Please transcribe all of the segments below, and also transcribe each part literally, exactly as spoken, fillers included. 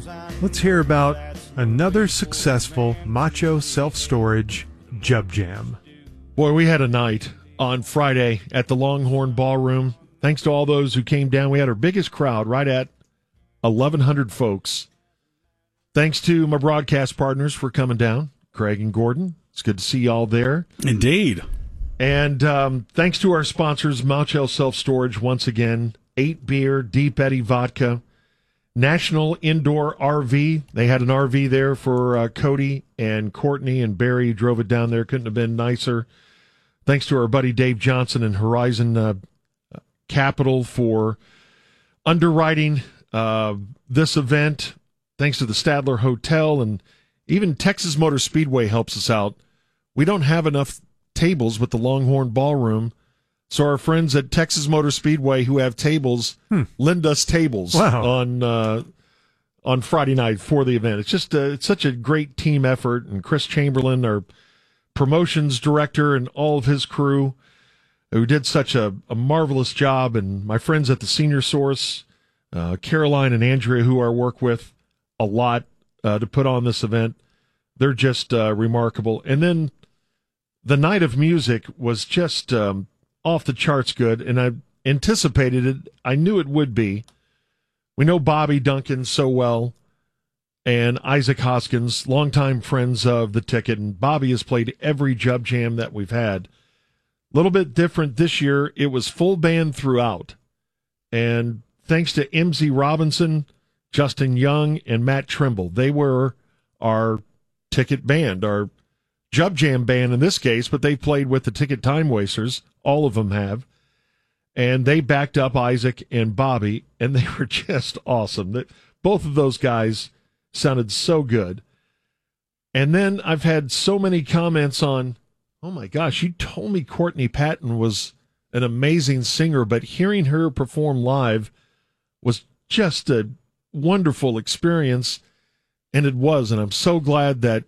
Let's hear about another successful Macho Self-Storage Jub Jam. Boy, we had a night on Friday at the Longhorn Ballroom. Thanks to all those who came down. We had our biggest crowd, right at eleven hundred folks. Thanks to my broadcast partners for coming down, Craig and Gordon. It's good to see y'all there. Indeed. And um, thanks to our sponsors, Mount Self-Storage, once again, eight Beer, Deep Eddy Vodka, National Indoor R V. They had an R V there for uh, Cody and Courtney, and Barry drove it down there. Couldn't have been nicer. Thanks to our buddy Dave Johnson and Horizon uh, Capital for underwriting uh, this event. Thanks to the Stadler Hotel, and even Texas Motor Speedway helps us out. We don't have enough tables with the Longhorn Ballroom, so our friends at Texas Motor Speedway who have tables hmm. lend us tables wow. on uh, on Friday night for the event. It's just uh, it's such a great team effort, and Chris Chamberlain, our promotions director, and all of his crew, who did such a, a marvelous job, and my friends at the Senior Source, uh, Caroline and Andrea, who I work with a lot uh, to put on this event. They're just uh, remarkable. And then the night of music was just um, off the charts good, and I anticipated it. I knew it would be. We know Bobby Duncan so well, and Isaac Hoskins, longtime friends of the ticket, and Bobby has played every Jub Jam that we've had. A little bit different this year. It was full band throughout. And thanks to M Z Robinson, Justin Young, and Matt Trimble, they were our ticket band, our Jub Jam band in this case, but they played with the Ticket Time Wasters. All of them have. And they backed up Isaac and Bobby, and they were just awesome. Both of those guys sounded so good. And then I've had so many comments on, oh my gosh, you told me Courtney Patton was an amazing singer, but hearing her perform live was just a wonderful experience, and it was. And I'm so glad that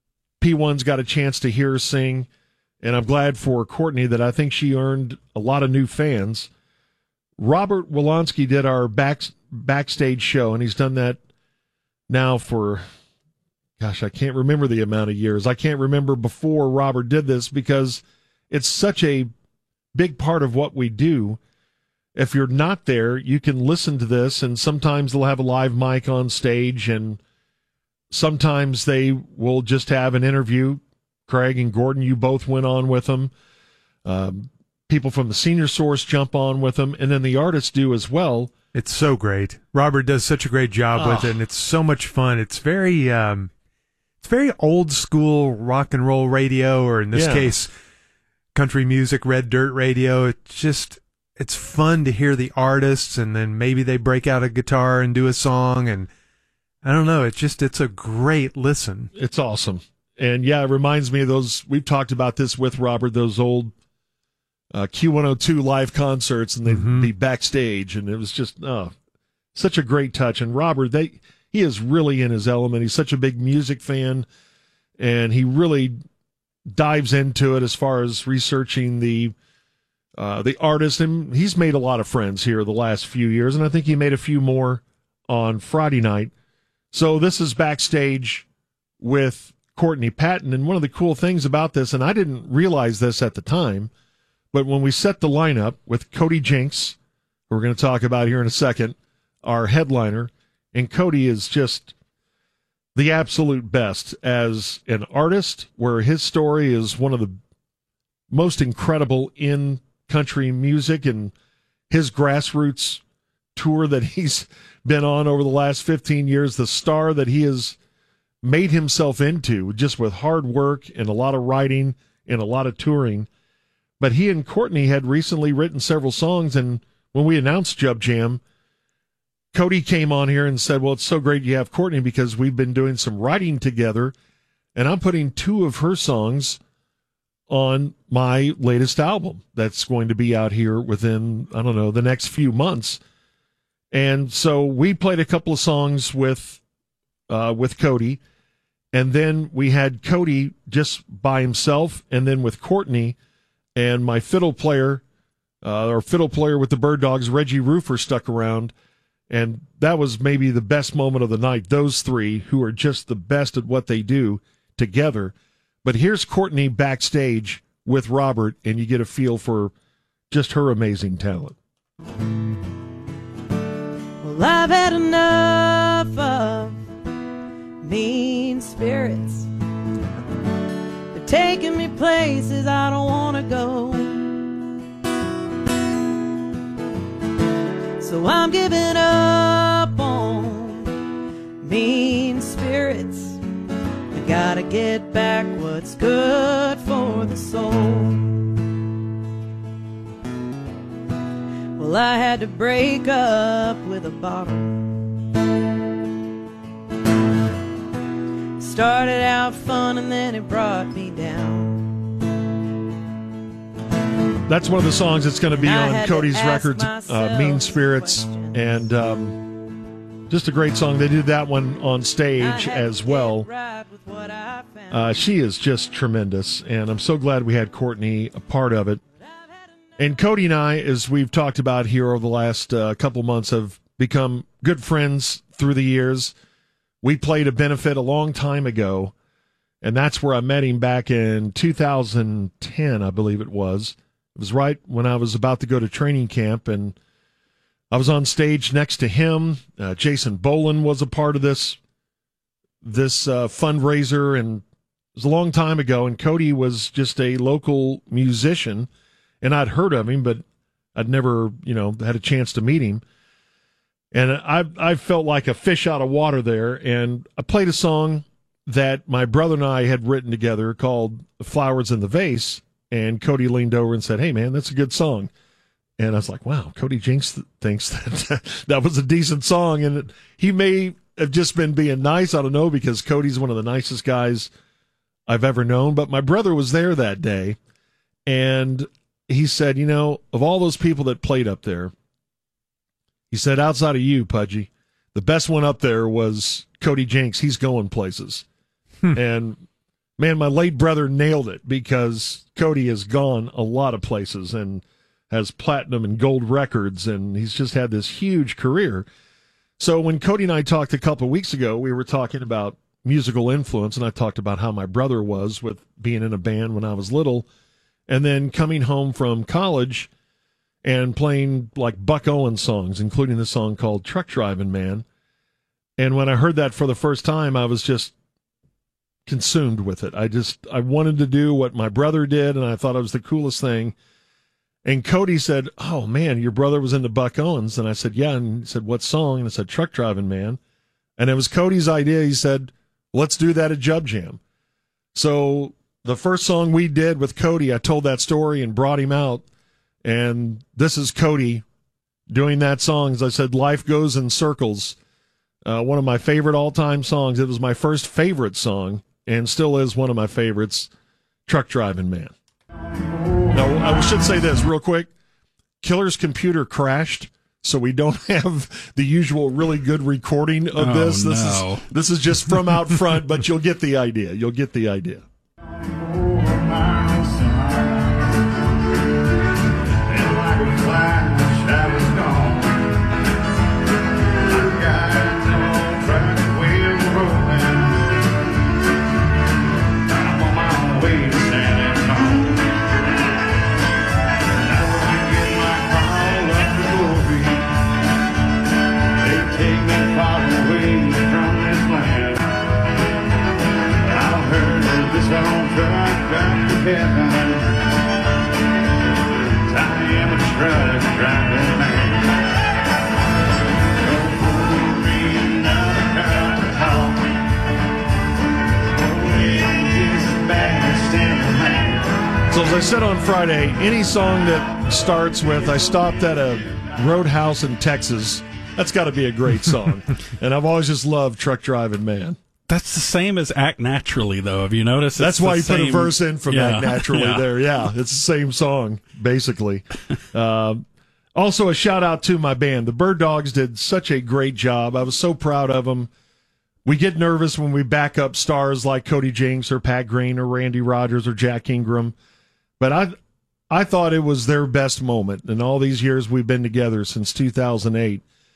P one's got a chance to hear her sing, and I'm glad for Courtney that I think she earned a lot of new fans. Robert Wolonsky did our back, backstage show, and he's done that now for, gosh, I can't remember the amount of years. I can't remember before Robert did this because it's such a big part of what we do. If you're not there, you can listen to this, and sometimes they'll have a live mic on stage, and sometimes they will just have an interview. Craig and Gordon, you both went on with them. Um, people from the Senior Source jump on with them, and then the artists do as well. It's so great. Robert does such a great job oh. with it, and it's so much fun. It's very, um, it's very old school rock and roll radio, or in this yeah. case, country music, red dirt radio. It's just, it's fun to hear the artists, and then maybe they break out a guitar and do a song, and I don't know. It's just, it's a great listen. It's awesome. And yeah, it reminds me of those, we've talked about this with Robert, those old uh, Q one oh two live concerts, and they'd mm-hmm. be backstage, and it was just, oh, such a great touch. And Robert, they, he is really in his element. He's such a big music fan, and he really dives into it as far as researching the uh, the artist. And he's made a lot of friends here the last few years, and I think he made a few more on Friday night. So this is backstage with Courtney Patton, and one of the cool things about this, and I didn't realize this at the time, but when we set the lineup with Cody Jinks, who we're going to talk about here in a second, our headliner, and Cody is just the absolute best as an artist, where his story is one of the most incredible in country music, and his grassroots tour that he's been on over the last fifteen years, the star that he has made himself into just with hard work and a lot of writing and a lot of touring. But he and Courtney had recently written several songs, and when we announced Jub Jam, Cody came on here and said, well, it's so great you have Courtney because we've been doing some writing together, and I'm putting two of her songs on my latest album that's going to be out here within, I don't know, the next few months. And so we played a couple of songs with uh, with Cody, and then we had Cody just by himself, and then with Courtney, and my fiddle player, uh, or fiddle player with the Bird Dogs, Reggie Roofer, stuck around. And that was maybe the best moment of the night. Those three who are just the best at what they do together. But here's Courtney backstage with Robert, and you get a feel for just her amazing talent. Well, I've had enough of mean spirits. They're taking me places I don't want to go. So I'm giving up on mean spirits. I gotta get back what's good for the soul. Well, I had to break up with a bottle. Started out fun and then it brought me down. That's one of the songs that's going to be on Cody's records, uh, Mean Spirits, and um, just a great song. They did that one on stage as well. Uh, she is just tremendous, and I'm so glad we had Courtney a part of it. And Cody and I, as we've talked about here over the last uh, couple months, have become good friends through the years. We played a benefit a long time ago, and that's where I met him back in two thousand ten, I believe it was. It was right when I was about to go to training camp, and I was on stage next to him. Uh, Jason Boland was a part of this this uh, fundraiser, and it was a long time ago, and Cody was just a local musician, and I'd heard of him, but I'd never, you know, had a chance to meet him. And I I felt like a fish out of water there, and I played a song that my brother and I had written together called Flowers in the Vase. And Cody leaned over and said, "Hey, man, that's a good song." And I was like, wow, Cody Jinks th- thinks that that was a decent song. And it, he may have just been being nice. I don't know, because Cody's one of the nicest guys I've ever known. But my brother was there that day, and he said, you know, of all those people that played up there, he said, outside of you, Pudgy, the best one up there was Cody Jinks. He's going places. Hmm. And man, my late brother nailed it, because Cody has gone a lot of places and has platinum and gold records, and he's just had this huge career. So when Cody and I talked a couple of weeks ago, we were talking about musical influence, and I talked about how my brother was with being in a band when I was little, and then coming home from college and playing like Buck Owens songs, including the song called Truck Driving Man. And when I heard that for the first time, I was just consumed with it. I just, I wanted to do what my brother did, and I thought it was the coolest thing. And Cody said, "Oh man, your brother was into Buck Owens." And I said, "Yeah." And he said, "What song?" And I said, "Truck Driving Man." And it was Cody's idea. He said, "Let's do that at Jub Jam." So the first song we did with Cody, I told that story and brought him out. And this is Cody doing that song. As I said, Life Goes in Circles. Uh, one of my favorite all-time songs. It was my first favorite song, and still is one of my favorites, Truck Driving Man. Now, I should say this real quick. Killer's computer crashed, so we don't have the usual really good recording of oh, this. This no. is this is just from out front, but you'll get the idea. You'll get the idea. So as I said on Friday, any song that starts with "I stopped at a roadhouse in Texas," that's got to be a great song. And I've always just loved Truck Driving Man. That's the same as Act Naturally, though. Have you noticed? That's why you same... put a verse in from yeah. Act Naturally yeah. there. Yeah, it's the same song, basically. uh, also, a shout-out to my band. The Bird Dogs did such a great job. I was so proud of them. We get nervous when we back up stars like Cody Jinks or Pat Green or Randy Rogers or Jack Ingram. But I I thought it was their best moment in all these years we've been together since two thousand eight.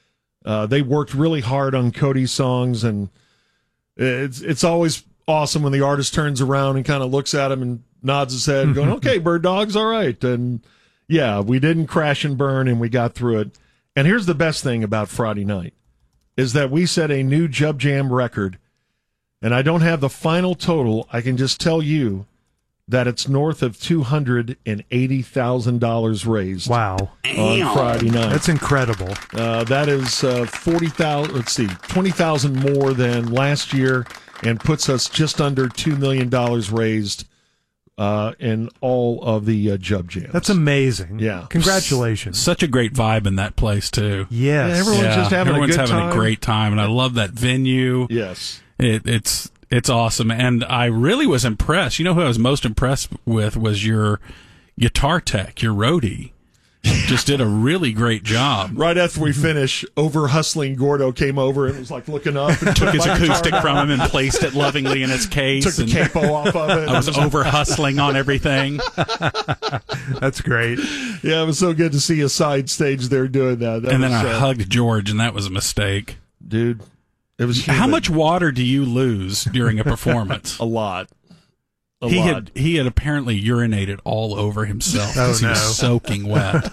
Uh, they worked really hard on Cody's songs, and it's it's always awesome when the artist turns around and kind of looks at him and nods his head, going, "Okay, Bird Dogs, all right." And yeah, we didn't crash and burn, and we got through it. And here's the best thing about Friday night is that we set a new Jub Jam record, and I don't have the final total. I can just tell you that it's north of two hundred eighty thousand dollars raised. Wow. On Friday night. That's incredible. Uh, that is uh, forty thousand, let's see, twenty thousand more than last year, and puts us just under two million dollars raised uh, in all of the uh, Jub Jams. That's amazing. Yeah. Congratulations. Such a great vibe in that place, too. Yes. Yeah, everyone's Yeah, just having everyone's a good having time. a great time, and I love that venue. Yes. It, it's it's awesome, and I really was impressed. You know who I was most impressed with was your guitar tech, your roadie. Just did a really great job. Right after we finished, over hustling Gordo came over and was like looking up and Took his my acoustic guitar from him and placed it lovingly in its case. Took the and capo off of it. I was over hustling on everything. That's great. Yeah, it was so good to see a side stage there doing that. That And then was, I uh, hugged George, and that was a mistake. dude, it was How humid. much water do you lose during a performance? A lot. A he lot. had he had apparently urinated all over himself Oh, because he no. was soaking wet.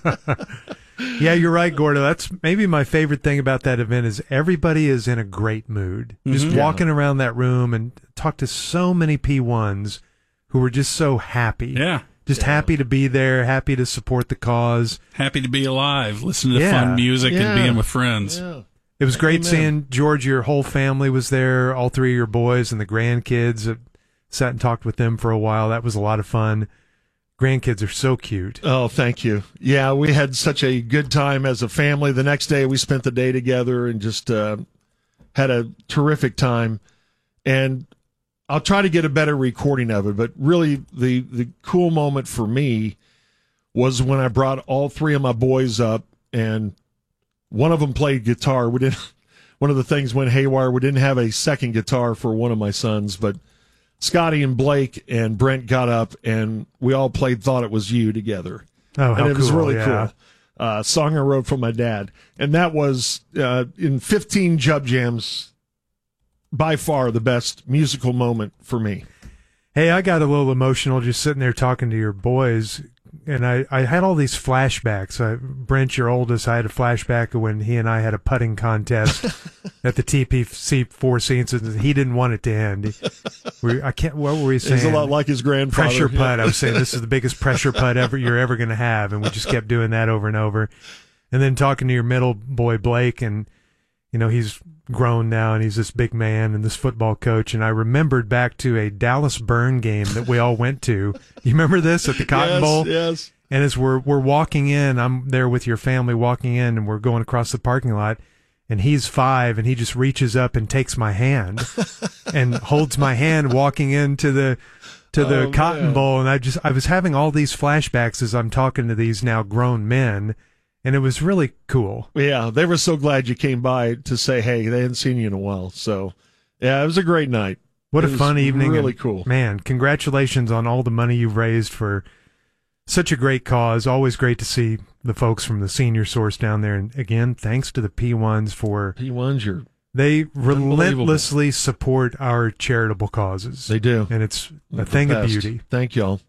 Yeah, you're right, Gordo. That's maybe my favorite thing about that event is everybody is in a great mood. Just Mhm. walking around that room and talk to so many P ones who were just so happy. Yeah. Just happy to be there, happy to support the cause. Happy to be alive, listening to Yeah. fun music Yeah. and being with friends. Yeah. It was great Amen. seeing George, your whole family was there, all three of your boys and the grandkids. I sat and talked with them for a while. That was a lot of fun. Grandkids are so cute. Oh, thank you. Yeah, we had such a good time as a family. The next day, we spent the day together and just uh, had a terrific time. And I'll try to get a better recording of it. But really, the the cool moment for me was when I brought all three of my boys up, and one of them played guitar. We didn't. One of the things went haywire. We didn't have a second guitar for one of my sons, but Scotty and Blake and Brent got up, and we all played "Thought It Was You" together. Oh, how and it was cool, really yeah. cool. Uh, song I wrote for my dad, and that was uh, in fifteen Jub Jams, by far the best musical moment for me. Hey, I got a little emotional just sitting there talking to your boys, and I, I had all these flashbacks. I, Brent, your oldest, I had a flashback of when he and I had a putting contest at the T P C Four Seasons. He didn't want it to end. We, I can't. What were we saying? He's a lot like his grandfather. Pressure Yeah. putt. I was saying this is the biggest pressure putt ever you're ever going to have, and we just kept doing that over and over. And then talking to your middle boy Blake, and you know he's grown now and he's this big man and this football coach. And I remembered back to a Dallas Burn game that we all went to. You remember this at the Cotton yes, Bowl? Yes. And as we're we're walking in, I'm there with your family walking in, and we're going across the parking lot. And he's five, and he just reaches up and takes my hand and holds my hand walking into the to the Oh, Cotton man. Bowl. And I just I was having all these flashbacks as I'm talking to these now grown men, and it was really cool. Yeah, they were so glad you came by to say, hey, they hadn't seen you in a while. So, yeah, it was a great night. What It a was fun evening! Really and, cool. man. Congratulations on all the money you've raised for such a great cause. Always great to see the folks from the Senior Source down there. And again, thanks to the P ones for P ones, you're they Unbelievable. relentlessly support our charitable causes. They do. and it's a The thing of best. beauty. Thank y'all.